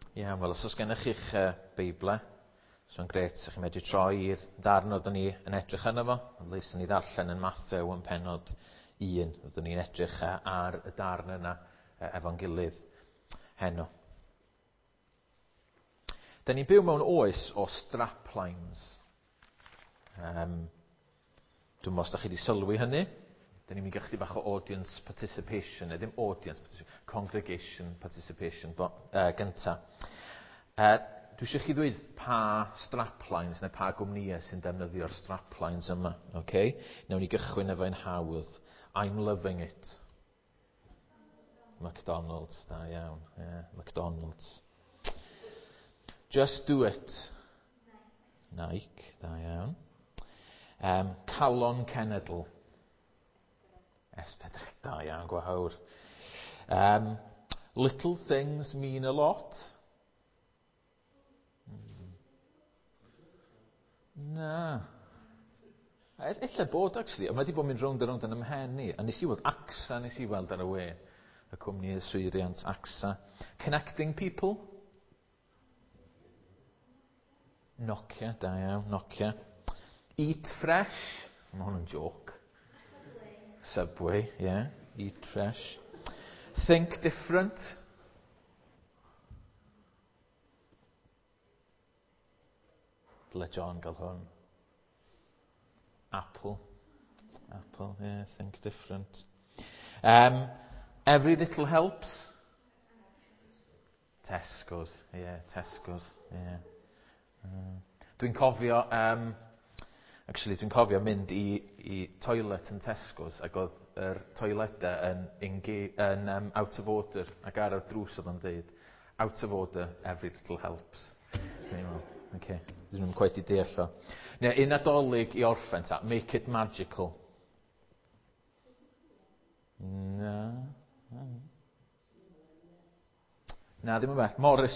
Ie, wel, os oes gennych chi'ch Beiblau, so'n gret, so chi'n medru troi i'r darn oeddwn ni yn edrych yno fo. Leisyn ni ddarllen yn Mathew yn pennod 1. Oeddwn ni'n edrych ar y darn yna efo'n gilydd heno. Da ni'n byw mewn oes o straplines. Dwi'n meddwl os da chi wedi sylwi hynny. Da ni'n mynd i chydig bach o audience participation, ddim audience participation, congregation participation, gynta. Dwi eisiau chi ddweud pa straplines neu pa gwmnïau sy'n defnyddio'r straplines yma. Okay? Newn ni gychwyn efo un hawdd. I'm loving it. McDonald's, da iawn. Yeah, McDonald's. Just do it. Nike, da iawn. Calon Cenedl. S4, da iawn, gwahawr. Little things mean a lot. Na. Ella bod, actually. Mae wedi bod mynd rownd a rownd yn ymhen ni. A nes i weld AXA, nes i weld ar y we. Y cwmni yswiriant AXA. Connecting people. Nokia, da iawn, Nokia. Eat fresh. Mae hwn yn joke. Subway, yeah. Eat fresh. Think different. Dyle John gael hwn. Apple, yeah, think different. Every little helps. Tesco's, yeah. Dwi'n cofio, dwi'n cofio mynd i toilet yn Tesco's ac oedd yr toiledau yn out of order ac ar y drws oedd yn dweud out of order, every little helps. Okay. Dyn nhw'n quite i deall o. Neu, un Nadolig i orffen ta, make it magical. Na, ddim yn bell.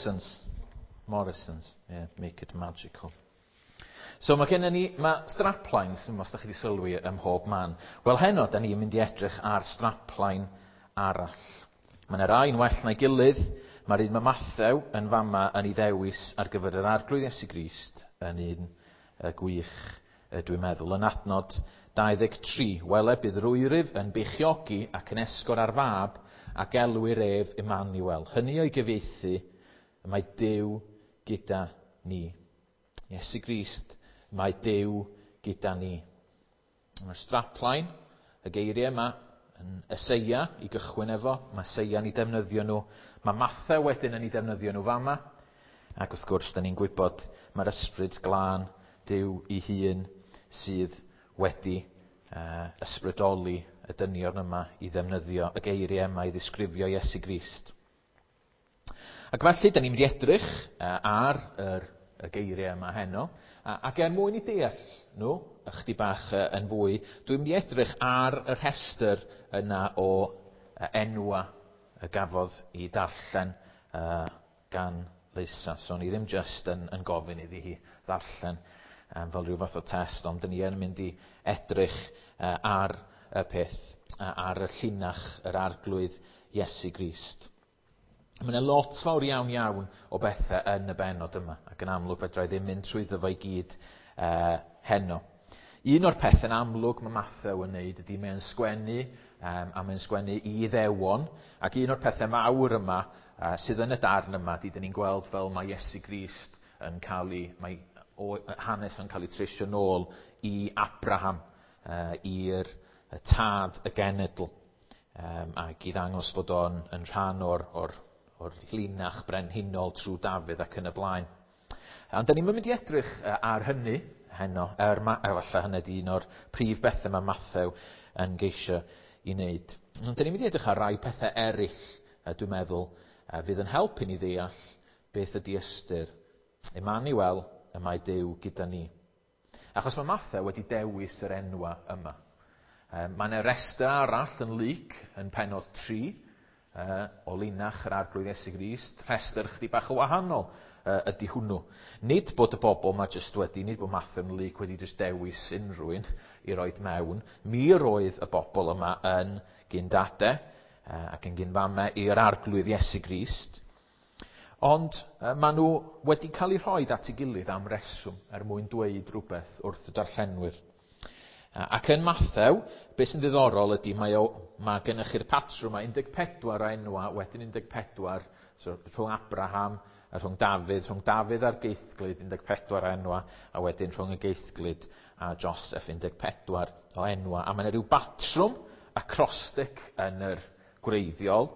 Morrisons, yeah, make it magical. So mae gennym ni, straplines, ddim os da chi wedi sylwi ym mhob man. Wel heno, da ni'n mynd i edrych ar strapline arall. Mae'n rhai'n well na'i gilydd. Mae'r un mae Mathew yn fama yn ei ddewis ar gyfer yr arglwydd Iesu Grist yn un gwych, dwi'n meddwl. Yn adnod 23, wele bydd rwyryf yn beichiogi ac yn esgor ar fab ac elwyr ef Emmanuel. Hynny o'i gyfieithu, mae Duw gyda ni. Iesu Grist, mae Duw gyda ni. Mae'r strapline, y geiriau yma, yn Eseia i gychwyn efo. Mae Eseia ni defnyddio nhw. Mae Mathew wedyn yn ei defnyddio nhw fama. Ac wrth gwrs, da ni'n gwybod mae'r ysbryd glân Duw ei hun sydd wedi ysbrydoli y dynion yma i ddefnyddio y geiriau yma i ddisgrifio Iesu Grist. Ac felly, da ni'n mynd i edrych ar y geiriau yma heno. Ac mwyn i deall nhw, ychydig bach yn fwy, dwi'n mynd i edrych ar y rhestr yna o enwa y gafodd i darllen gan Lisa. So ni ddim just yn gofyn iddi hi ddarllen fel rhyw fath o test, ond ni yn mynd i edrych ar y peth, ar y llinach, yr arglwydd Iesu Grist. Mae yna lot fawr iawn o bethau yn y benod yma, ac yn amlwg fedra i ddim mynd trwyddo fo i gyd heno. Un o'r pethau yn amlwg mae Mathew yn neud ydy mae'n sgwennu, a mae'n sgwennu i ddewon, ac un o'r pethau mawr yma sydd yn y darn yma, dyn ni'n gweld fel mae Iesu Grist yn mae hanes yn cael ei tresio nôl i Abraham, i'r tad y genedl, ac i ddangos fod o'n yn rhan o'r linach brenhinol trwy Dafydd ac yn y blaen. Ond da ni'n mynd i edrych ar hynny heno, efallai hynny di un o'r prif bethau mae Mathew yn geisio i wneud. Ond da ni'n mynd i edrych ar rai pethau eraill, dwi'n meddwl, fydd yn helpu ni ddeall beth ydy ystyr. Emmanuel, y mae Duw gyda ni. Achos mae Mathew wedi dewis yr enwa yma. Mae yna restr arall yn Luc yn pennod 3, o linach yr arglwydd Iesu Grist, rhestr chydig bach o wahanol ydy hwnnw. Nid bod y bobl yma nid bod Mathew yn Luc wedi just dewis unrhywun i roed mewn. Mi roedd y bobl yma yn gyndadau ac yn gynfamau i'r arglwydd Iesu Grist. Ond maen nhw wedi cael eu rhoi at ei gilydd am reswm mwyn dweud rhywbeth wrth y darllenwyr. Ac yn Mathew, beth sy'n ddiddorol ydy mae gennych chi'r patrwm 14 o enwa, wedyn 14, so rhwng Abraham a rhwng Dafydd a'r geithglyd 14 enwa, a wedyn rhwng y geithglyd a Joseph 14 o enwa. A mae yna rhyw batrwm acrostic yn yr gwreiddiol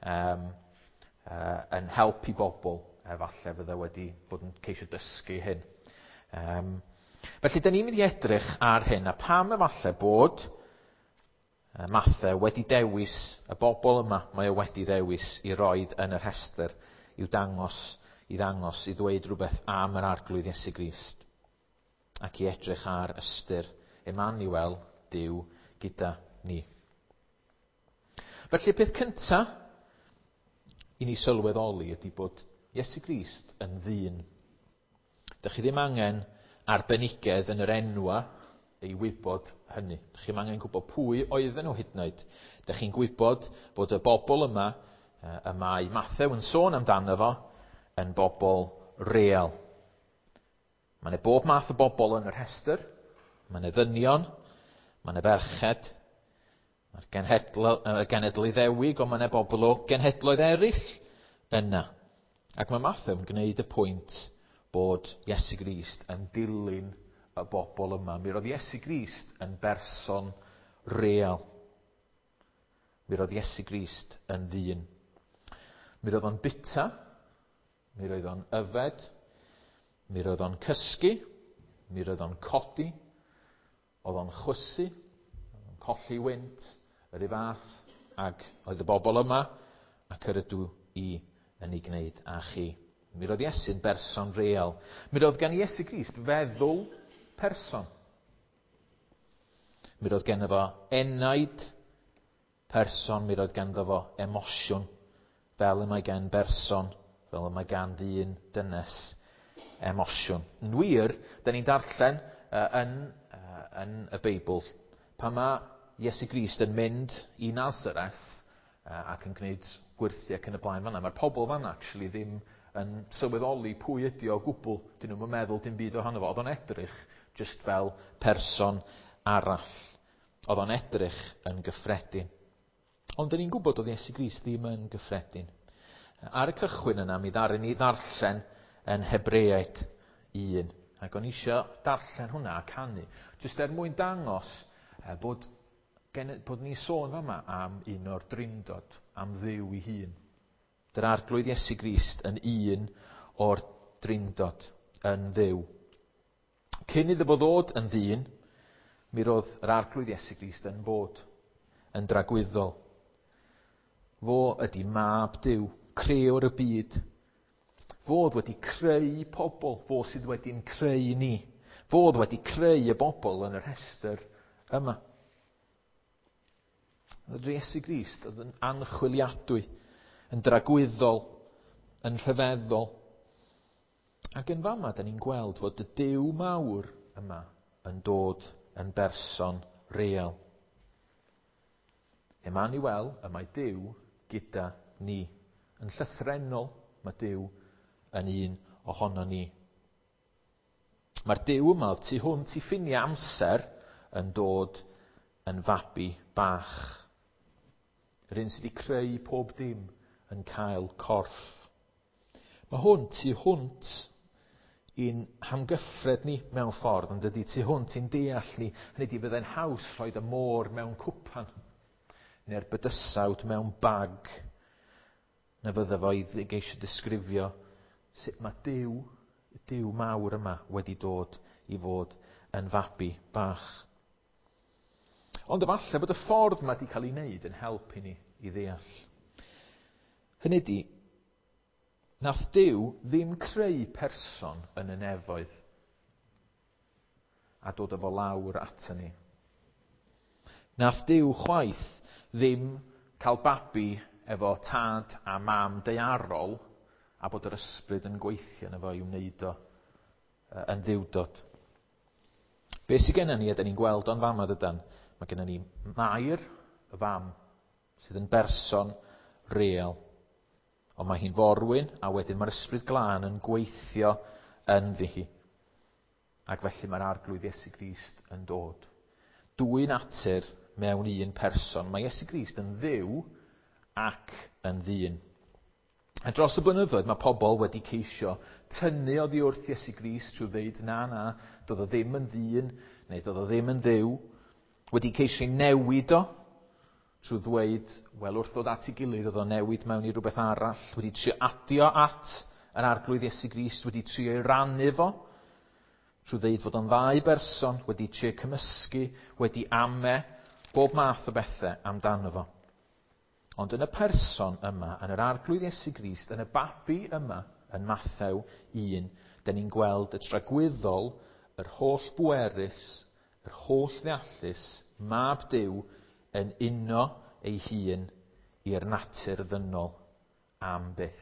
yn helpu bobl, falle fydde wedi bod yn ceisio dysgu hyn. Felly, da ni'n mynd i edrych ar hyn, a pam efalle bod Mathew wedi dewis y bobl yma, mae o wedi dewis i roed yn yr rhestr i ddweud rhywbeth am yr arglwydd Iesu Grist, ac i edrych ar ystyr Emmanuel, Duw gyda ni. Felly, peth cyntaf i ni sylweddoli ydy bod Iesu Grist yn ddyn. Dych chi ddim angen arbenigedd yn yr enwa i wybod hynny. Dych chi'n angen gwybod pwy oedden nhw hyd yn oed. Dych chi'n gwybod bod y bobl yma, y mae Mathew yn sôn amdano fo, yn bobl real. Mae yna bob math o bobl yn yr rhestr. Mae yna ddynion, mae yna ferched, mae'r genedl Iddewig, ond mae yna bobl o genhedloedd eraill yna. Ac mae Mathew yn gwneud y pwynt bod Iesu Grist yn dilyn y bobl yma. Mi roedd Iesu Grist yn berson real. Mi roedd Iesu Grist yn ddyn. Mi roedd o'n bita, mi roedd o'n yfed, mi roedd o'n cysgu, mi roedd o'n codi, oedd o'n chwysu, oedd o'n colli wynt, yr un fath, ac oedd y bobl yma, ac yr ydw i yn ei gwneud â chi. Mi roedd Iesu'n berson real. Mi roedd gen Iesu Grist feddwl person. Mi roedd gen fo enaid person, mi roedd gen fo emosiwn, fel y mae gen berson, fel y mae gan ddyn dynes emosiwn. Yn wir, da ni'n darllen yn y Beibl, pan mae Iesu Grist yn mynd i Nazareth ac yn gwneud gwirthau ac yn y blaen fanna, mae'r pobl fanna actually ddim yn sylweddoli pwy ydi o gwbl. Dyn nhw'n meddwl dim byd ohono fo. Oedd o'n edrych just fel person arall. Oedd o'n edrych yn gyffredin. Ond dyn ni'n gwybod oedd Iesu Grist ddim yn gyffredin. Ar y cychwyn yna, mi ddaru ni ddarllen yn Hebreaid 1. Ac o'n eisiau darllen hwnna a canu. Just mwyn dangos bod ni'n sôn fama am un o'r drindod, am Dduw ei hun. Dy'r arglwydd Iesu Grist yn un o'r drindod, yn Dduw. Cyn iddo fo ddod yn ddyn, mi roedd yr arglwydd Iesu Grist yn bod yn dragwyddol. Fo ydy mab Duw, crewr y byd. Fodd wedi creu pobl, fo sydd wedi'n creu ni. Fodd wedi creu y bobl yn y rhestr yma. Oedd Iesu Grist oedd yn anchwiliadwy, yn dragwyddol, yn rhyfeddol. Ac yn fama, da ni'n gweld fod y Duw mawr yma yn dod yn berson real. Emmanuel, y mae Duw gyda ni. Yn llythrennol, mae Duw yn un ohono ni. Mae'r Duw yma, tu hwnt i ffiniau amser, yn dod yn fabi bach. Yr un sydd wedi creu pob dim yn cael corff. Mae hwn tu hwnt i'n hamgyffred ni mewn ffordd, ond ydy tu hwnt i'n deall ni, hynny ydy fyddai'n haws rhoid y môr mewn cwpan, neu'r bydysawd mewn bag, na fydda fo i geisio disgrifio sut mae Duw mawr yma wedi dod i fod yn fabi bach. Ond efallai bod y ffordd yma wedi cael ei wneud yn helpu ni i ddeall. Hynny ydy, nath Duw ddim creu person yn y nefoedd a dod efo lawr ato ni. Nath Duw chwaith ddim cael babi efo tad a mam daearol a bod yr ysbryd yn gweithio yna fo i wneud o yn ddiwdod. Be sydd gennym ni, ydyn ni'n gweld o'n fama dydan? Mae gennym ni Mair, y fam, sydd yn berson real. ond mae hi'n forwyn, a wedyn mae'r Ysbryd Glân yn gweithio ynddi hi. Ac felly mae'r arglwydd Iesu Grist yn dod. Dwy natur mewn un person. Mae Iesu Grist yn dduw ac yn ddyn. A dros y blynyddoedd mae pobl wedi ceisio tynnu oddi wrth Iesu Grist trwy ddeud na, doedd o ddim yn ddyn, neu doedd o ddim yn dduw. Wedi ceisio newid o trwy ddweud, wel wrth ddod at ei gilydd oedd o newid mewn i rhywbeth arall. Wedi trio adio at yr arglwydd Iesu Grist, wedi trio ei rannu fo trwy ddeud fod o'n ddau berson, wedi trio cymysgu, wedi ame, bob math o bethau amdano fo. Ond yn y person yma, yn yr arglwydd Iesu Grist, yn y babi yma, yn Mathew 1, da ni'n gweld y tragwyddol, yr holl bwerus, yr holl ddeallus, mab Duw yn uno ei hun i'r natur ddynol am byth.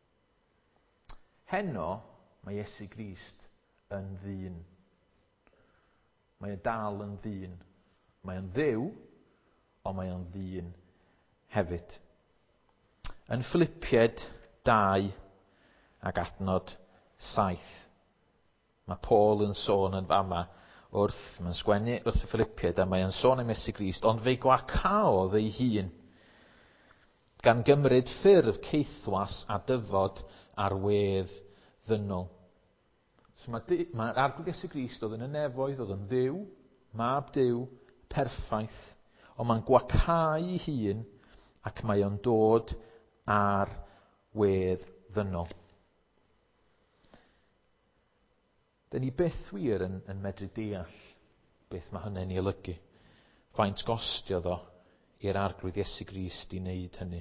Heno, mae Iesu Grist yn ddyn. Mae e dal yn ddyn. Mae o'n dduw, ond mae o'n ddyn hefyd. Yn Philippiaid 2 ac adnod 7, mae Paul yn sôn yn fama mae'n sgwennu wrth y Philippiaid a mae yn sôn am Iesu Grist, ond fe'i gwacaodd ei hun gan gymryd ffurf ceithwas a dyfod ar wedd ddynol. So mae'r arglwydd Iesu Grist oedd yn y nefoedd, oedd yn dduw, mab Duw, perffaith, ond mae'n gwacau ei hun ac mae o'n dod ar wedd ddynol. Dyn ni byth wir yn medru deall beth mae hynny'n ei olygu. Faint gostiodd o i'r arglwydd Iesu Grist i wneud hynny.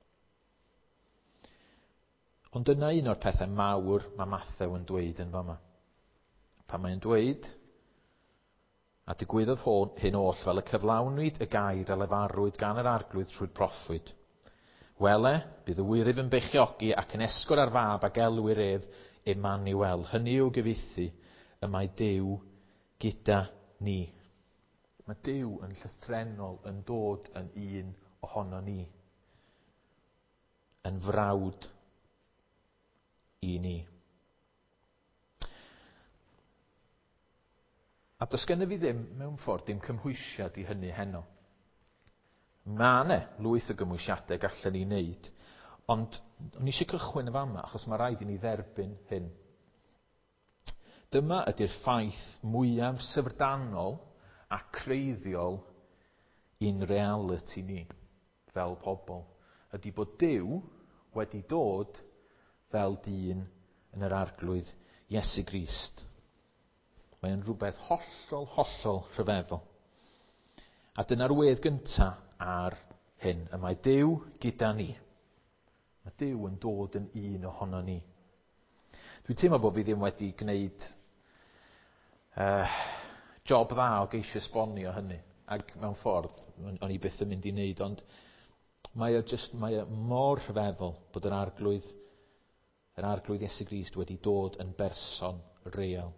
Ond dyna un o'r pethau mawr mae Mathew yn dweud yn fama. Pan mae'n dweud, a digwyddodd hyn oll fel y cyflawnwyd y gair a lefarwyd gan yr arglwydd trwy'r proffwyd. Wele, bydd y wirydd yn beichiogi ac yn esgor ar fab a gelwir ef Emmanuel. Hynny yw gyfieithu, y mae Duw gyda ni. Mae Duw yn llythrennol yn dod yn un ohono ni. Yn frawd i ni. A does gennym fi ddim, mewn ffordd, dim cymhwysiad i hynny heno. Mae yna lwyth o gymwysiadau gallen ni wneud, ond ni eisiau cychwyn y fama, achos mae rhaid i ni dderbyn hyn. Dyma ydy'r ffaith mwyaf syfrdanol a creiddiol i'n reality ni, fel pobl, ydy bod Duw wedi dod fel dyn yn yr arglwydd Iesu Grist. Mae'n rhywbeth hollol rhyfeddol. A dyna'r wedd gyntaf ar hyn. Y mae Duw gyda ni. Mae Duw yn dod yn un ohono ni. Dwi'n teimlo bod fi ddim wedi gwneud job dda o geisio esbonio hynny. Ac mewn ffordd, o'n i byth yn mynd i wneud, ond mae e mor rhyfeddol bod yr arglwydd Iesu Grist wedi dod yn berson real.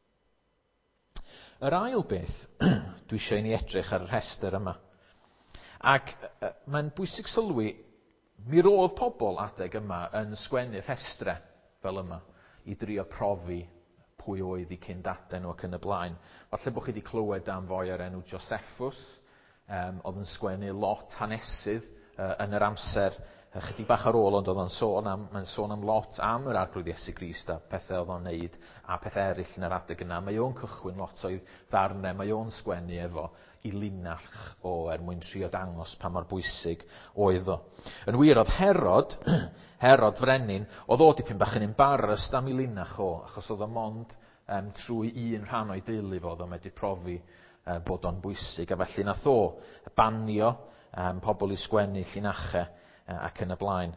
Yr ail beth dwi eisiau i ni edrych ar y rhestr yma. Ac mae'n bwysig sylwi, mi roedd pobl adeg yma yn sgwennu rhestrau fel yma i drio profi pwy oedd eu cyndaden nhw ac yn y blaen. Falle bod chi wedi clywed am foi ar enw Josephus, oedd yn sgwennu lot hanesydd yn yr amser chydig bach ar ôl, ond oedd mae'n sôn am lot am yr arglwydd Iesu Grist a pethau oedd o'n neud a pethau eraill yn yr adeg yna. Mae o'n cychwyn lot o'i ddarnau, mae o'n sgwennu efo i linall mwyn trio dangos pa mor bwysig oedd o. Yn wir, oedd Herod Frenin, oedd o dipyn bach yn embarrassed am ei linach achos oedd o mond trwy un rhan o'i deulu fo, oedd o'n medru profi bod o'n bwysig, a felly nath o banio pobl i sgwennu llinachau ac yn y blaen.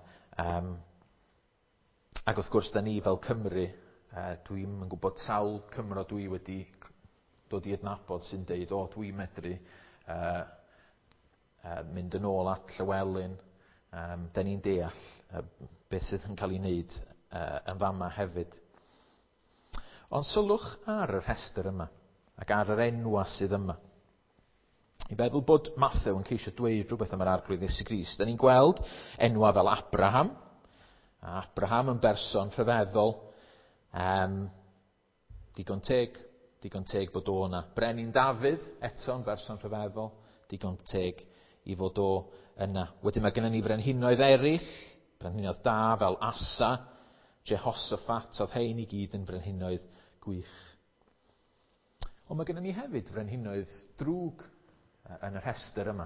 Ac wrth gwrs, da ni fel Cymru, dwi'n gwybod sawl Cymro dwi wedi dod i adnabod sy'n deud, dwi'n medru mynd yn ôl at Llywelyn. Da ni'n deall beth sydd yn cael ei wneud yn fama hefyd. Ond sylwch ar y rhestr yma, ac ar yr enwa sydd yma. I feddwl bod Mathew yn ceisio dweud rhywbeth am yr arglwydd Iesu Grist. Da ni'n gweld enwa fel Abraham, Abraham yn berson rhyfeddol, digon teg bod o yna. Brenin Dafydd, eto'n berson rhyfeddol, digon teg i fod o yna. Wedyn mae gennym ni frenhinoedd eraill, brenhinoedd da fel Asa, Jehoshaphat, oedd hein i gyd yn frenhinoedd gwych. Ond mae gennym ni hefyd frenhinoedd drwg yn y rhestr yma.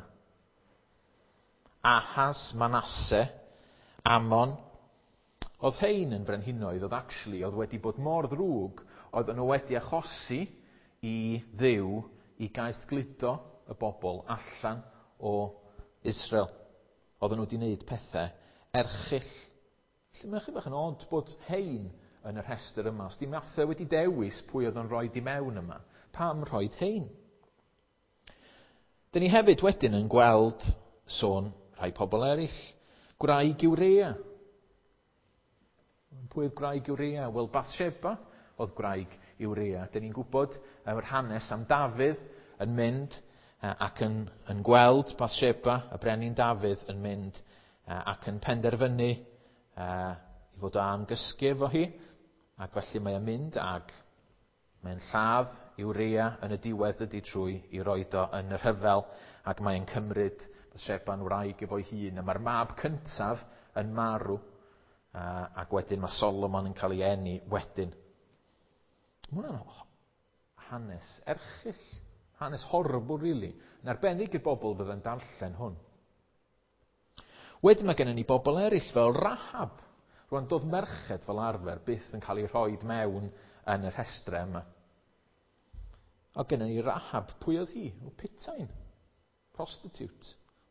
Ahas, Manasse, Amon, oedd hein yn frenhinoedd oedd wedi bod mor ddrwg, oedd nhw wedi achosi i Dduw i gaeth gludo y bobl allan o Israel. Oedd nhw wedi gwneud pethau erchyll. Felly mae'n chydig bach yn od bod hein yn y rhestr yma. Os di Mathew wedi dewis pwy oedd yn rhoi di mewn yma, pam rhoi hein? Dyn ni hefyd wedyn yn gweld sôn rhai pobl eraill. Gwraig Urea. Pwy oedd gwraig Urea? Wel, Bathsheba oedd gwraig Urea. Dyn ni'n gwybod yr hanes am Dafydd yn mynd ac yn gweld Bathsheba, y brenin Dafydd yn mynd ac yn penderfynu i fod o am gysgu efo hi, ac felly mae'n mynd ac mae'n lladd Urea yn y diwedd ydi trwy i roed o yn y rhyfel, ac mae'n cymryd Bathsheba'n wraig efo'i hun, a mae'r mab cyntaf yn marw, ac wedyn mae Solomon yn cael ei eni wedyn. Mae hwnna'n hanes erchyll, hanes horrible, really. Yn arbennig i'r bobl fydda'n darllen hwn. Wedyn mae gennym ni bobl eraill fel Rahab. Rwan doedd merched fel arfer byth yn cael ei rhoi mewn yn y rhestrau yma. O gennym ni Rahab, pwy oedd hi? O Pitain, prostitute.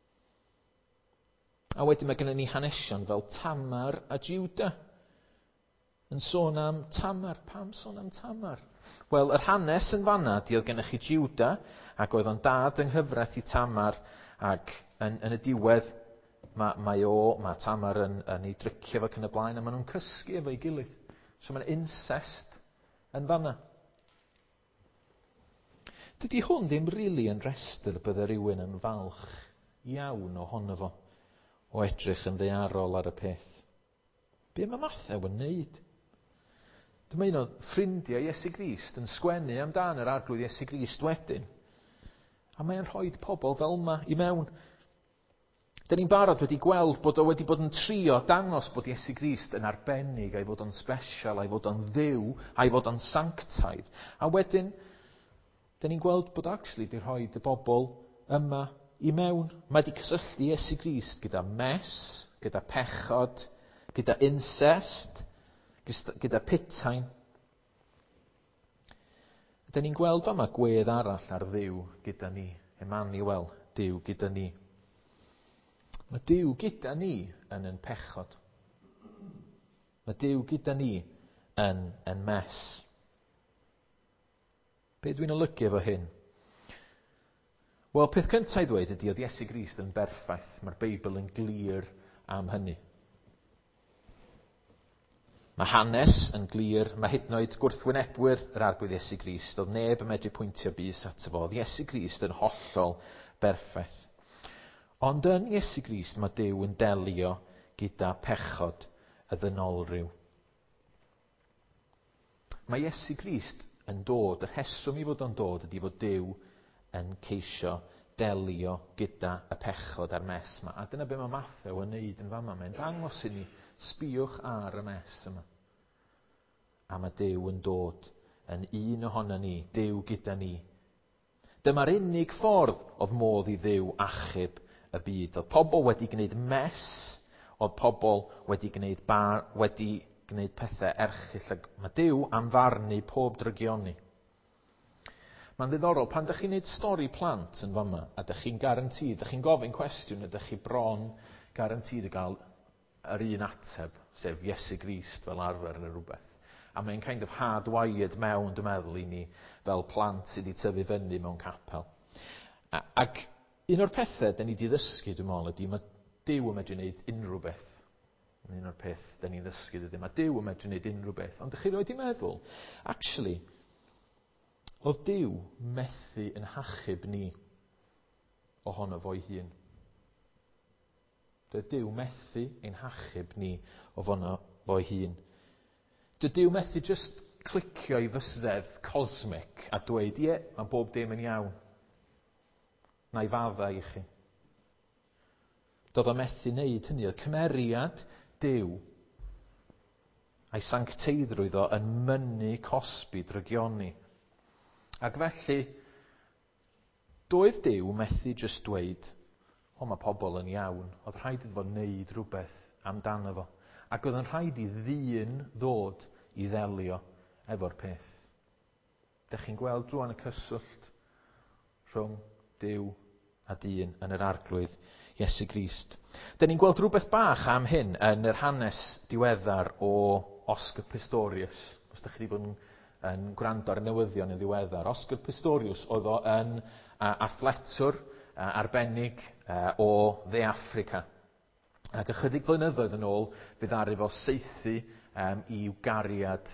A wedyn mae gennym ni hanesion fel Tamar a Juda. Yn sôn am Tamar. Pam sôn am Tamar? Wel, yr hanes yn fanna, di oedd gennych chi Juda, ac oedd o'n dad yng nghyfraith i Tamar, ac yn y diwedd, mae Tamar yn ei dricio fo yn y blaen, a maen nhw'n cysgu efo'i gilydd. So mae'n incest yn fanna. Dydy hwn ddim rili yn restr bydde rhywun yn falch iawn ohono fo, o edrych yn ddaearol ar y peth. Be mae Mathew yn neud? Dyma un o ffrindiau Iesu Grist yn sgwennu amdan yr arglwydd Iesu Grist wedyn. A mae'n rhoi pobl fel yma i mewn. Dyn ni'n barod wedi gweld bod o wedi bod yn trio dangos bod Iesu Grist yn arbennig, a'i fod o'n special, a'i fod o'n dduw, a'i fod o'n sanctaidd. A wedyn, dyn ni'n gweld bod actually di rhoi y bobl yma i mewn. Mae wedi cysylltu Iesu Grist gyda mes, gyda pechod, gyda incest, gyda pitain. Dyn ni'n gweld yma gwedd arall ar Dduw gyda ni, Emmanuel, Duw gyda ni. Mae Duw gyda ni yn pechod. Mae Duw gyda ni yn mes. Be dwi'n olygu efo hyn? Wel, peth cyntaf i ddweud ydy oedd Iesu Grist yn berffaith. Mae'r Beibl yn glir am hynny. Mae hanes yn glir, mae hyd yn oed gwrthwynebwyr yr arglwydd Iesu Grist. Oedd neb yn medru pwyntio bys ato fo. Oedd Iesu Grist yn hollol berffaith. Ond yn Iesu Grist mae Duw yn delio gyda pechod y ddynolryw. Mae Iesu Grist yn dod, y rheswm i fod o'n dod ydy fod Duw yn ceisio delio gyda y pechod a'r mes yma. A dyna be mae Mathew yn neud yn fama. Mae'n dangos i ni, sbiwch ar y mes yma. A mae Duw yn dod yn un ohono ni, Duw gyda ni. Dyma'r unig ffordd oedd modd i Dduw achub y byd. Oedd pobl wedi gwneud mes, oedd pobl wedi gwneud pethau erchyll. Mae Duw am farnu pob drygioni. Mae'n ddiddorol, pan ydych chi'n gwneud stori plant yn fama, a ydych chi'n garantid, ydych chi'n gofyn cwestiwn, ydych chi bron garantid i gael yr un ateb, sef Iesu Grist fel arfer neu rhywbeth. A mae'n kind of hardwired mewn, dwi'n meddwl, i ni fel plant sydd wedi tyfu fyny mewn capel. Ac un o'r pethau da ni wedi ddysgu, dwi'n meddwl, ydy mae Duw yn medru gwneud unrhyw beth. Un o'r peth da ni'n ddysgu, ydy mae Duw yn medru gwneud unrhyw beth. Ond ydych chi wedi meddwl, actually, oedd Duw methu yn hachub ni ohono fo'i hun. Doedd Duw methu ein hachub ni o fanno fo'i hun. Doedd Duw methu just clicio i fysedd cosmic a dweud, ie, mae bob dim yn iawn. Na i fadda i chi. Doedd o methu wneud hynny. Oedd cymeriad Duw a'i sancteiddrwydd o yn mynnu cosbi drygioni. Ac felly, doedd Duw methu just dweud, o mae pobl yn iawn. Oedd rhaid iddo fo wneud rhywbeth amdano fo. Ac oedd yn rhaid i ddyn ddod i ddelio efo'r peth. Dych chi'n gweld drwy'n y cyswllt rhwng Duw a dyn yn yr arglwydd Iesu Grist. Da ni'n gweld rhywbeth bach am hyn yn yr hanes diweddar o Oscar Pistorius. Os ydych chi wedi bod yn gwrando ar y newyddion yn ddiweddar. Oscar Pistorius oedd o yn athletwr arbennig o dde Affrica. Ac ychydig blynyddoedd yn ôl, fe ddaru fo saethu i'w gariad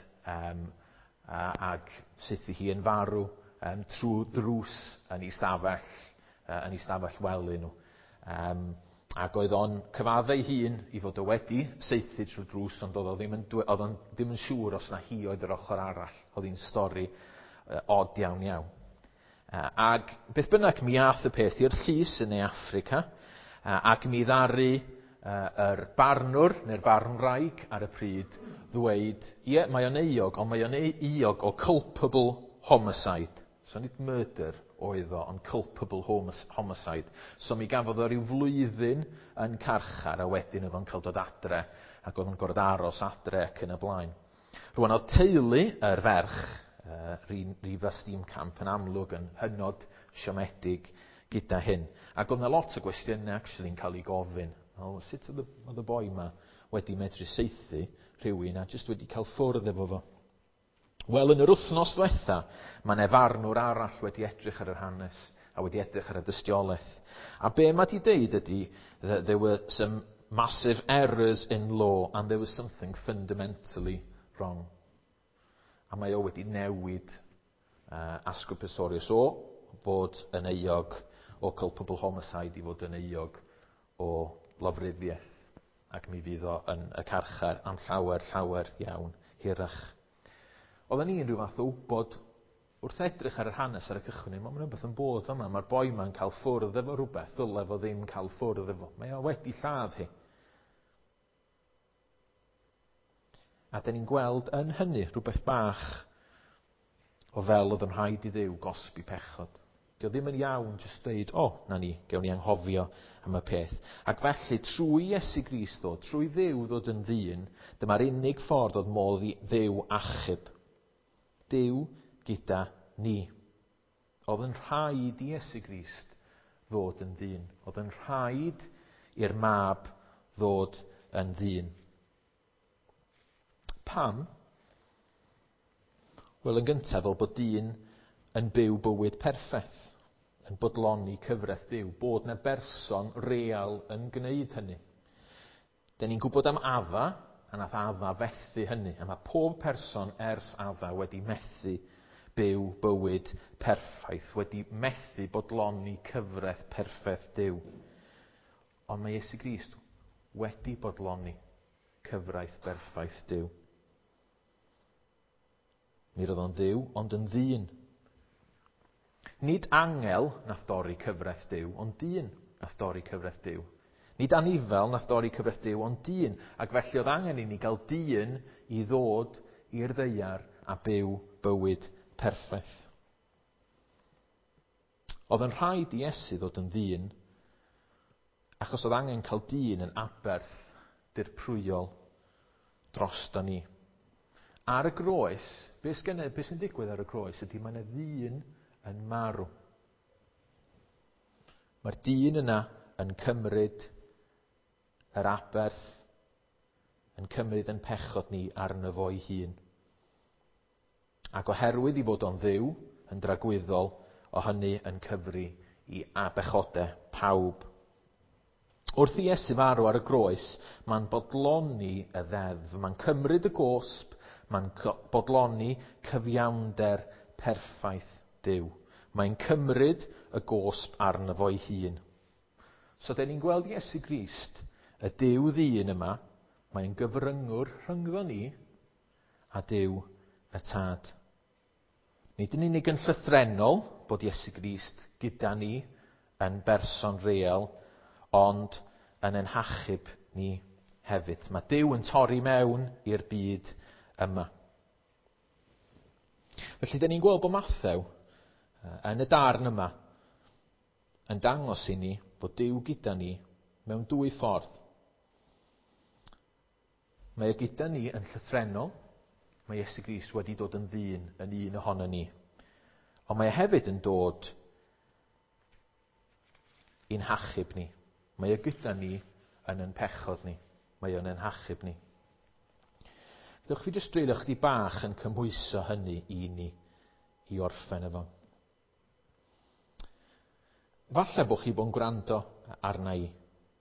ac saethu hi yn farw trwy ddrws yn ei stafell wely nhw. Ac oedd o'n cyfadde ei hun i fod o wedi saethu trwy drws, ond oedd o ddim yn siŵr os na hi oedd yr ochr arall. Oedd hi'n stori od iawn iawn. Ac beth bynnag mi ath y peth i'r llys yn ei Affrica, ac mi ddaru yr barnwr neu'r barnwraig ar y pryd ddweud, ie, mae o'n euog, ond mae o'n euog o culpable homicide. So nid murder oedd o, ond culpable homicide. So mi gafodd o ryw flwyddyn yn carchar, a wedyn oedd o'n cael dod adre, ac oedd o'n gorfod aros adre ac yn y blaen. Rwan oedd teulu yr ferch, Rifa Steam Camp yn amlwg yn hynod siomedig gyda hyn. Ac oedd yna lot o gwestiynau yn cael ei gofyn. Sut oedd y boi yma wedi medru saethu rhywun a jyst wedi cael ffwrdd efo fo? Wel, yn yr wythnos ddiwetha, mae 'na farnwr arall wedi edrych ar yr hanes a wedi edrych ar y dystiolaeth. A be mae 'di deud ydy, that there were some massive errors in law and there was something fundamentally wrong. A mae o wedi newid Oscar Pistorius o fod yn euog o culpable homicide i fod yn euog o lofruddiaeth. Ac mi fydd o yn y carchar am llawer iawn hirach. Oedden ni'n rhyw fath o wybod wrth edrych ar yr hanes ar y cychwyn, mae'n rhywbeth yn bod yma. Mae'r boi yma'n cael ffwrdd efo rhywbeth, ddyle fo ddim cael ffwrdd efo. Mae o wedi lladd hi. A da ni'n gweld yn hynny rhywbeth bach o fel oedd yn rhaid i Dduw gosbi pechod. Dio ddim yn iawn jyst dweud, na ni, gewn ni anghofio am y peth. Ac felly, trwy Iesu Grist ddod, trwy Dduw ddod yn ddyn, dyma'r unig ffordd oedd modd i Dduw achub. Duw gyda ni. Oedd yn rhaid i Iesu Grist ddod yn ddyn. Oedd yn rhaid i'r mab ddod yn ddyn. Pam? Wel, yn gyntaf, fel bod dyn yn byw bywyd perffaith, yn bodloni cyfraith Duw, bod na berson real yn gwneud hynny. Da ni'n gwybod am Adda, a nath Adda fethu hynny, a mae pob person ers Adda wedi methu byw bywyd perffaith, wedi methu bodloni cyfraith perffaith Duw. Ond mae Iesu Grist wedi bodloni cyfraith perffaith Duw. Mi roedd o'n Dduw, ond yn ddyn. Nid angel nath dorri cyfraith Duw, ond dyn nath dorri cyfraith Duw. Nid anifel nath dorri cyfraith Duw, ond dyn. Ac felly oedd angen i ni gael dyn i ddod i'r ddaear a byw bywyd perffaith. Oedd yn rhaid i Iesu ddod yn dyn, achos oedd angen cael dyn yn aberth dirprwyol drosto ni. Ar y groes, beth sy'n digwydd ar y groes ydy mae yna ddyn yn marw. Mae'r dyn yna yn cymryd yr aberth, yn cymryd yn pechod ni arno fo'i hun. Ac oherwydd i fod o'n Dduw, yn dragwyddol, o hynny yn cyfri i abechodau pawb. Wrth i Iesu farw ar y groes, mae'n bodloni y ddeddf, mae'n cymryd y gosb, mae'n bodloni cyfiawnder perffaith Duw. Mae'n cymryd y gosb arno fo'i hun. So, da ni'n gweld Iesu Grist y Duw ddyn yma, mae'n gyfryngwr rhyngddo ni, a Duw y Tad. Nid yn unig yn llythrenol bod Iesu Grist gyda ni yn berson real, ond yn ein hachub ni hefyd. Mae Duw yn torri mewn i'r byd yma. Felly, da ni'n gweld bod Mathew yn y darn yma yn dangos i ni bod Duw gyda ni mewn dwy ffordd. Mae e gyda ni yn llythrenol, mae Iesu Grist wedi dod yn ddyn yn un ohono ni. Ond mae e hefyd yn dod i'n hachub ni. Mae e gyda ni yn ein pechod ni. Mae o'n ein hachub ni. Dewch fi jyst dreulio chdi bach yn cymhwyso hynny i ni i orffen efo. Falle bod chi bo'n gwrando arna i,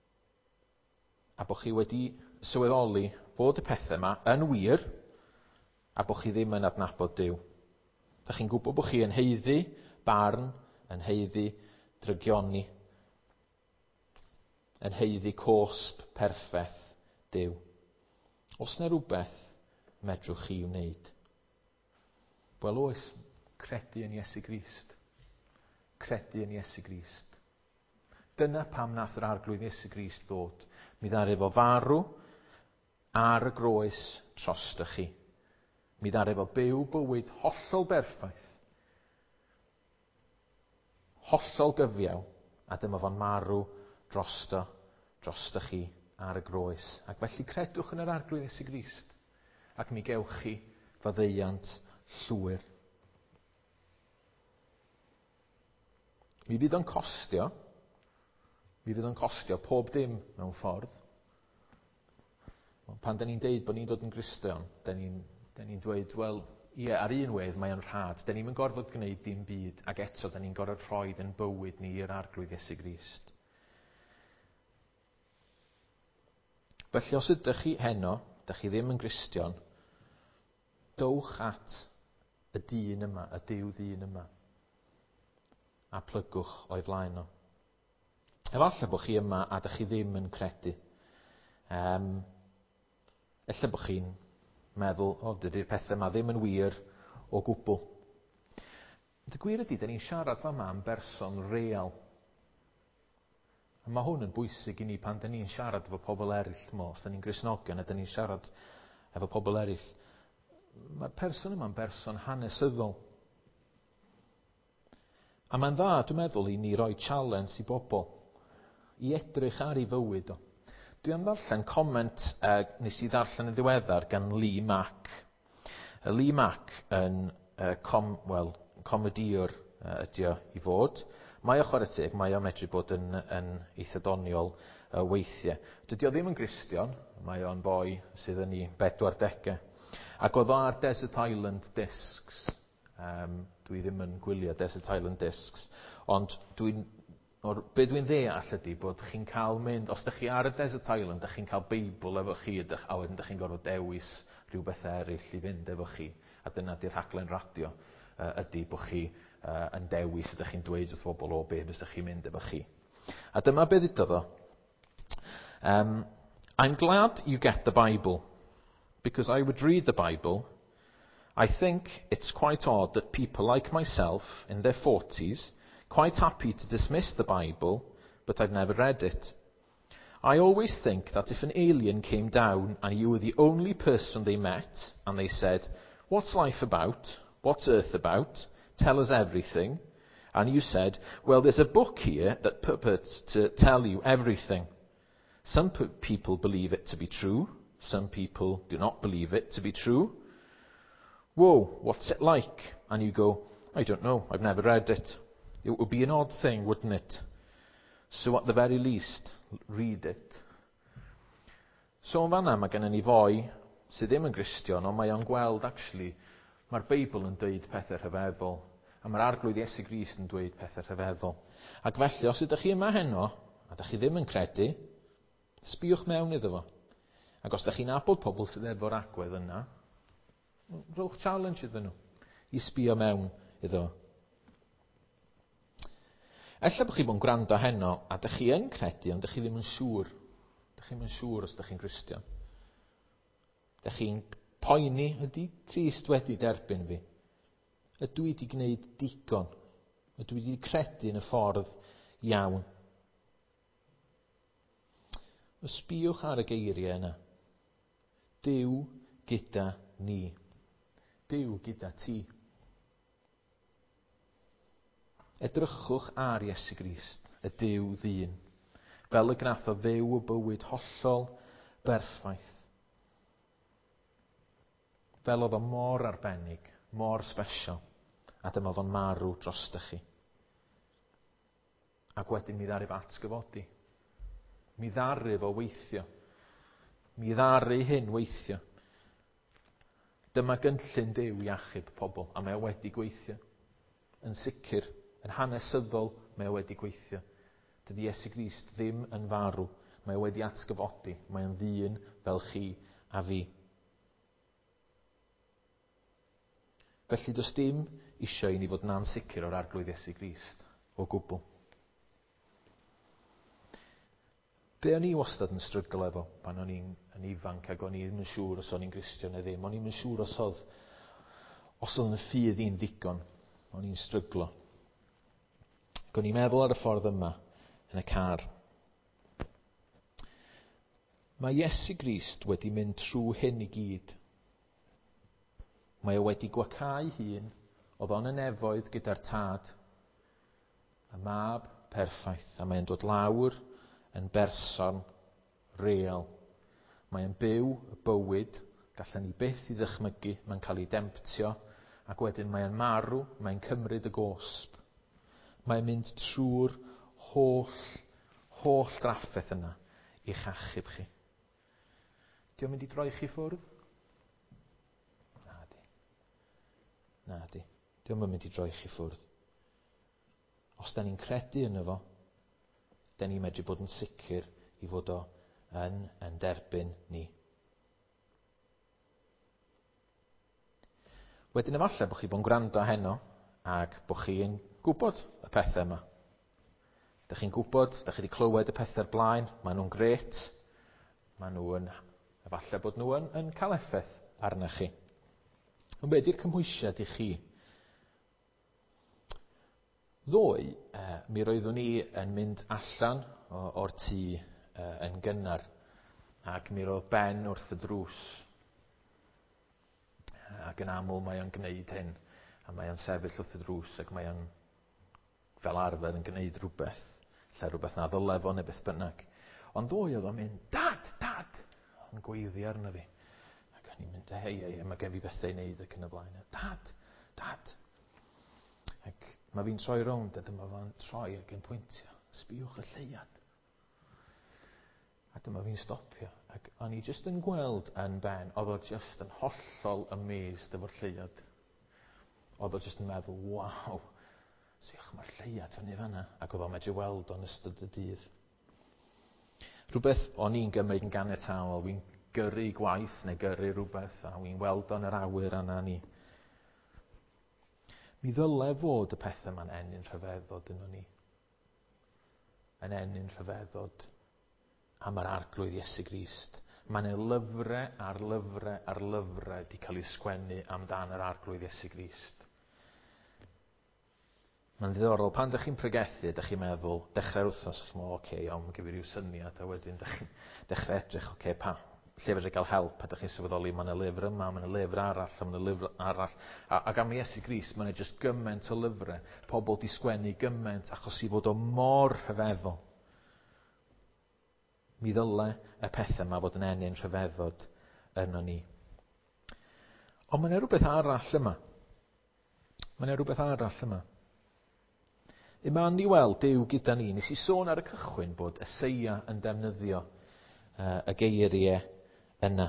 a bod chi wedi sylweddoli bod y pethau yma yn wir, a bod chi ddim yn adnabod Duw. Da chi'n gwybod bod chi yn heiddi barn, yn heiddi drygioni, yn heiddi cosb perffaith Duw. Os na rhywbeth medrwch chi wneud? Wel oes, credu yn Iesu Grist. Credu yn Iesu Grist. Dyna pam nath yr arglwydd Iesu Grist ddod. Mi ddaru fo farw ar y groes trosto chi. Mi ddaru fo byw bywyd hollol berffaith, hollol gyfiaw, a dyma fo'n marw drosto chi ar y groes. Ac felly credwch yn yr arglwydd Iesu Grist, ac mi gewch chi faddeuant llwyr. Mi fydd o'n costio, pob dim mewn ffordd. Pan da ni'n deud bod ni'n dod yn Gristion, da ni'n dweud, wel, ie, ar un wedd mae o'n rhad. Da ni'n gorfod gwneud dim byd, ac eto da ni'n gorfod rhoi yn bywyd ni i'r arglwydd Iesu Grist. Felly, os ydych chi heno, da chi ddim yn Gristion, dowch at y dyn yma, y Duw ddyn yma, a plygwch o'i flaen o. Efallai bod chi yma a da chi ddim yn credu. Ella bod chi'n meddwl, dydy'r pethau yma ddim yn wir o gwbl. Y gwir ydy, da ni'n siarad fama am berson real. A mae hwn yn bwysig i ni pan da ni'n siarad efo pobl eraill, os da ni'n Gristnogion a da ni'n siarad efo pobl eraill. Mae'r person yma'n berson hanesyddol. A mae'n dda, dwi'n meddwl, i ni roi challenge i bobl, i edrych ar ei fywyd o. Dwi am ddarllen comment nes i ddarllen yn ddiweddar gan Lee Mack. Lee Mack yn comediwr ydy o i fod. Mae o chwarae teg, mae o medru bod yn eitha doniol weithiau. Dydy o ddim yn Gristion, mae o'n boi sydd yn ei 40. Ac oedd o ar Desert Island Discs. Dwi ddim yn gwylio Desert Island Discs, ond be dwi'n ddeall ydy bod chi'n cael mynd, os ydych chi ar y Desert Island, ydych chi'n cael Beibl efo chi, a wedyn ydych chi'n gorfod dewis rhywbeth eraill i fynd efo chi. A dyna di'r rhaglen radio, ydy bod chi yn dewis, ydych chi'n dweud wrth bobl o be ydych chi'n mynd efo chi. A dyma be ddudodd o. I'm glad you get the Bible, because I would read the Bible. I think it's quite odd that people like myself, in their 40s, quite happy to dismiss the Bible, but I've never read it. I always think that if an alien came down and you were the only person they met, and they said, "What's life about? What's Earth about? Tell us everything," and you said, "Well, there's a book here that purports to tell you everything." Some people believe it to be true. Some people do not believe it to be true. Whoa, what's it like? And you go, I don't know, I've never read it. It would be an odd thing, wouldn't it? So at the very least, read it. So yn fanna mae gennym ni foi sydd ddim yn Gristion, ond mae o'n gweld, actually, mae'r Beibl yn dweud pethau rhyfeddol, a mae'r arglwydd Iesu Grist yn dweud pethau rhyfeddol. Ac felly, os ydych chi yma heno, a ydych chi ddim yn credu, sbiwch mewn iddo fo. Ac os ydych chi'n nabod pobl sydd efo'r agwedd yna, rhowch challenge iddyn nhw i sbio mewn iddo. Ella bod chi bo'n gwrando heno a dych chi yn credu ond dych chi ddim yn siŵr. Ydych chi'n mynd siŵr os ydych chi'n Gristion? Ydych chi'n poeni, ydy Crist wedi derbyn fi? Ydw i wedi gwneud digon? Ydw i wedi credu yn y ffordd iawn? Ysbiwch ar y geiriau yna. Duw gyda ni. Duw gyda ti. Edrychwch ar Iesu Grist, y Duw ddyn, fel y gnath o fyw y bywyd hollol berffaith. Fel oedd o mor arbennig, mor sbesial, a dyma fo'n marw drostych chi. Ac wedyn mi ddaru fo atgyfodi. Mi ddaru fo weithio. Mi ddaru hyn weithio. Dyma gynllun Duw i achub pobl, a mae o wedi gweithio. Yn sicr, yn hanesyddol, mae o wedi gweithio. Dydy Iesu Grist ddim yn farw, mae o wedi atgyfodi, mae o'n ddyn fel chi a fi. Felly does dim isio i ni fod yn ansicr o'r arglwydd Iesu Grist, o gwbl. Be o'n i wastad yn strygl efo pan o'n i'n ifanc ac o'n i ddim yn siŵr os o'n i'n Gristion neu ddim. O'n i'n siŵr os oedd yn ffydd i'n ddigon. O'n i'n stryglo. Ac o'n i'n meddwl ar y ffordd yma yn y car. Mae Iesu Grist wedi mynd trwy hyn i gyd. Mae o wedi gwacau hun, oedd o'n y nefoedd gyda'r tad, y mab perffaith, a mae'n dod lawr yn berson real. Mae'n byw y bywyd, gallen ni byth i ddychmygu, mae'n cael ei demptio, ac wedyn mae'n marw, mae'n cymryd y gosb. Mae'n mynd trwy'r holl drafferth yna i'ch achub chi. Di'n mynd i droi chi ffwrdd? Na di. Di'n mynd i droi chi ffwrdd. Os da ni'n credu yno fo, da ni'n medru bod yn sicr i fod o yn derbyn ni. Wedyn efallai bod chi bod yn gwrando heno ac bod chi'n gwybod y pethau yma. Da chi'n gwybod, da chi wedi clywed y pethau'r blaen, maen nhw'n gret, efallai bod nhw yn cael effaith arna chi. Ond be di'r cymhwysiad i chi? Ddoe, mi roeddwn ni yn mynd allan o'r tŷ yn gynnar, ac mi roedd Ben wrth y drws. Ac yn aml mae o'n gwneud hyn, a mae o'n sefyll wrth y drws, ac mae o'n fel arfer yn gwneud rhywbeth, lle rhywbeth na ddylefo neu beth bynnag. Ond ddoe oedd o'n mynd, dad, yn gweiddi arno fi. Ac o'n i'n mynd, hei, mae gen fi bethau i wneud ac yn y blaen. Dad. Ac mae fi'n troi rownd, a dyma fo'n troi ac yn pwyntio. Sbiwch y lleiad. A dyma fi'n stopio. Ac o'n i jyst yn gweld yn Ben, oedd o jyst yn hollol amazed efo'r lleiad. Oedd o jyst yn meddwl, waw, mae'r lleiad fyny fanna. Ac oedd o'n medru weld o'n ystod y dydd. Rhywbeth o'n i'n gymryd yn ganiataol, wy'n gyrru gwaith neu gyrru rhywbeth, a wy'n weld o'n yr awyr yna ni. Mi ddyle fod y pethau yma'n enyn rhyfeddod yno ni. Yn enyn rhyfeddod am yr arglwydd Iesu Grist. Mae yna lyfrau ar lyfrau wedi cael ei sgwennu amdan yr arglwydd Iesu Grist. Mae'n ddiddorol, pan ydych chi'n pregethu, ydych chi'n meddwl, dechrau'r wythnos, chi'n meddwl, iawn, mae'n gyfer ryw syniad, a wedyn ydych chi'n dechrau edrych, lle fedra i gael help, a ydych chi'n sefydlu, mae'n y lyfr yma, mae'n y lyfr arall, mae'n y lyfr arall. Ac am Iesu Grist, mae'n jyst gymaint o lyfrau, pobl di sgwennu gymaint, achos i fod o mor rhyfeddol. Mi ddyle y pethau yma fod yn enyn rhyfeddod yno ni. Ond mae'n rhywbeth arall yma. Emmanuel, Duw gyda ni. Nes I sôn ar y cychwyn bod Eseia yn defnyddio y geiriau yna.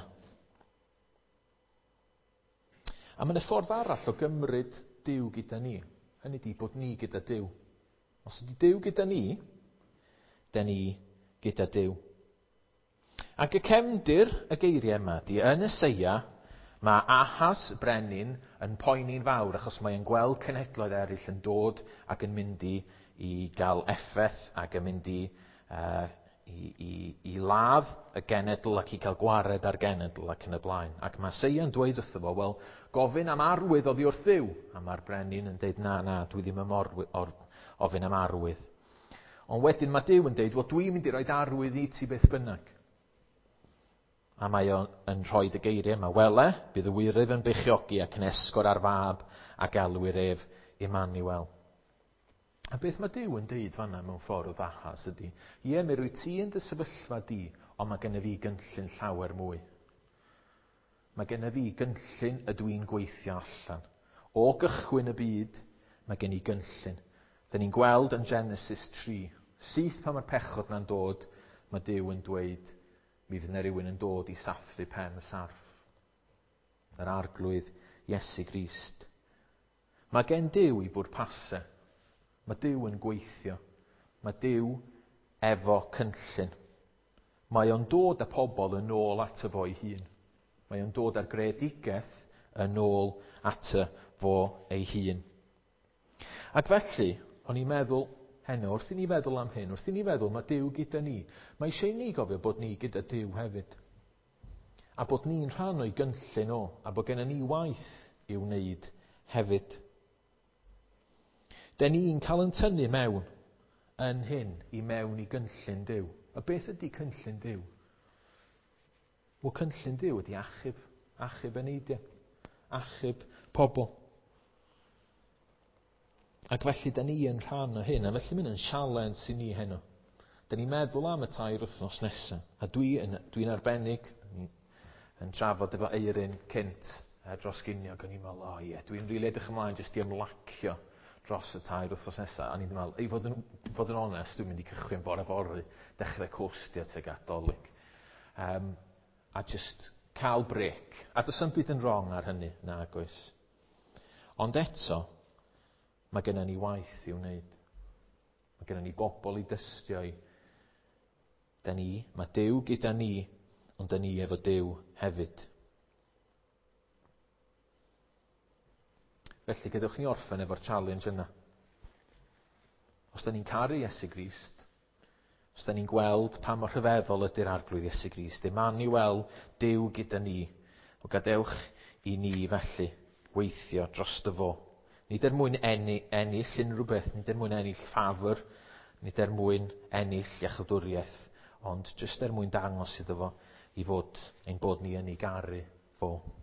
A mae'n y ffordd arall o gymryd Duw gyda ni. Hynny di bod ni gyda Duw. Os ydy Duw gyda ni, da ni gyda Duw. Ac y cefndir y geiriau yma di yn Eseia, mae Ahas brenin yn poeni'n fawr achos mae'n gweld cenhedloedd eraill yn dod ac yn mynd i gael effaith ac yn mynd i i ladd y genedl ac i cael gwared ar genedl ac yn y blaen. Ac mae Isaiah yn dweud wrtho fo, wel, gofyn am arwydd oddi wrth Dduw. A mae'r brenin yn dweud, na, dwi ddim yn ofyn am arwydd. Ond wedyn mae Duw yn dweud, wel, dwi'n mynd i roi arwydd i ti beth bynnag. A mae o'n rhoi y geiriau yma, wele, bydd y wirydd yn beichiogi ac yn esgor ar fab ac elwyr ef Emmanuel. A beth mae Duw yn deud fanna mewn ffordd ddahas ydy, ie, mi rwy ti yn dy sefyllfa di, ond mae gen i fi gynllun llawer mwy. Mae gen i fi gynllun y dwi'n gweithio allan. O gychwyn y byd, mae gen i gynllun. Da ni'n gweld yn Genesis 3, syth pan mae'r pechod na'n dod, mae Duw yn dweud, mi fydd yna rhywun yn dod i sathru pen y sarf. Yr arglwydd Iesu Grist. Mae gen Duw i bwrpasau. Mae Duw yn gweithio. Mae Duw efo cynllun. Mae o'n dod â pobl yn ôl at y fo ei hun. Mae o'n dod â'r greadigaeth yn ôl at y fo ei hun. Ac felly, o'n i'n meddwl heno, wrth i ni feddwl am hyn, wrth i ni feddwl mae Duw gyda ni. Mae eisiau ni gofio bod ni gyda Duw hefyd. A bod ni'n rhan o'i gynllun o, a bod gennym ni waith i'w wneud hefyd. Da ni'n cael yn tynnu mewn yn hyn i mewn i gynllun Duw. A beth ydy cynllun Duw? Wel, cynllun Duw ydy achub. Achub eneidiau. Achub pobl. Ac felly, da ni yn rhan o hyn. A felly, mae'n sialens i ni heno. Da ni'n meddwl am y tair wythnos nesaf. A dwi'n arbennig yn trafod efo Eirin cynt dros ginio. Ac o'n i'n meddwl, dwi'n rili edrych ymlaen jyst i ymlacio dros y tair wythnos nesaf. A ni'n meddwl, fod yn onest, dwi'n mynd i cychwyn bore dechrau cwstio tuag at Dolig. A jyst cael brec. A does dim byd yn wrong ar hynny, nag oes. Ond eto, mae gennym ni waith i'w wneud. Mae gennym ni bobl i dystio i. Mae Duw gyda ni, ond da ni efo Duw hefyd. Felly, gadewch ni orffen efo'r challenge yna. Os da ni'n caru Iesu Grist, os da ni'n gweld pa mor rhyfeddol ydy'r arglwydd Iesu Grist, Emmanuel, Duw gyda ni, o gadewch i ni felly weithio dros dy fo. Nid er mwyn ennill unrhyw beth, nid er mwyn ennill ffafr, nid er mwyn ennill iachawdwriaeth, ond jyst er mwyn dangos iddo fo i fod ein bod ni yn ei garu fo.